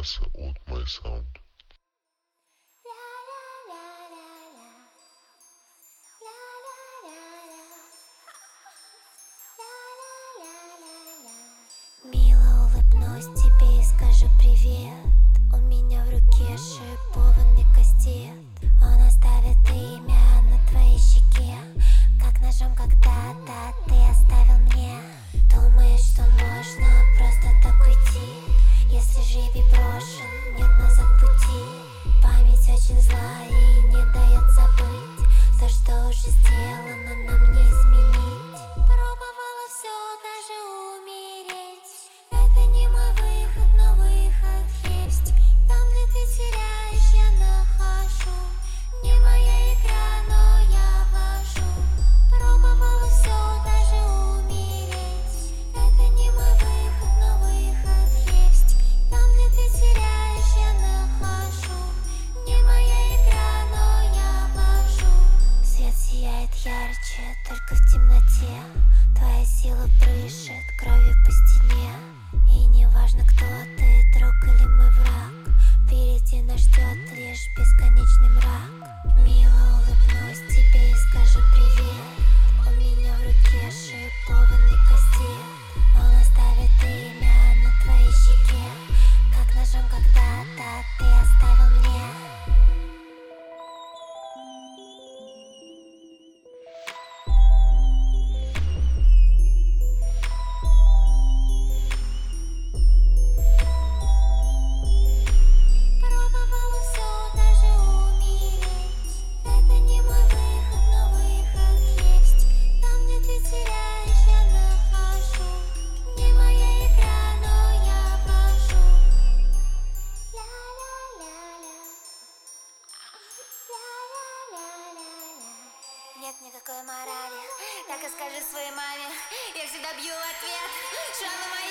трассы от My Sound. Мило улыбнусь тебе и скажу привет. У меня в руке шипованный кастет. Он оставит имя на твоей щеке, как ножом когда-то ты оставил мне. Думаешь, что можно просто так уйти? Если жребий брошен, нет назад пути. Память очень зла и не дает забыть то, что уже сделано, нам не изменить. Пробовала все, даже умереть. Это не мой выход, но выход есть. Там, где ты теряешь, я нахожу. Не моя игра, но я вожу. Пробовала все, даже умереть. Это не мой выход, но выход есть. Там, где ты теряешь, я нахожу. Не моя игра, но я вожу. Свет сияет ярче, только в темноте. Твоя сила брызжет кровью по стене. И не важно, кто ты, друг или мой враг, впереди нас ждет лишь бесконечный мрак. Мило улыбнусь тебе и скажу привет. У меня в руке шипованный кастет. Он оставит имя на твоей щеке, как ножом когда-то ты оставил мне. Пробовала все, даже умереть. Это не мой выход, но выход есть. Там, где ты теряешь, я нахожу. Не моя игра, но я вожу. Ля-ля-ля-ля. Ля-ля-ля-ля-ля. Нет никакой морали, так и скажи своей маме. Я всегда бью в ответ. Шрам на моей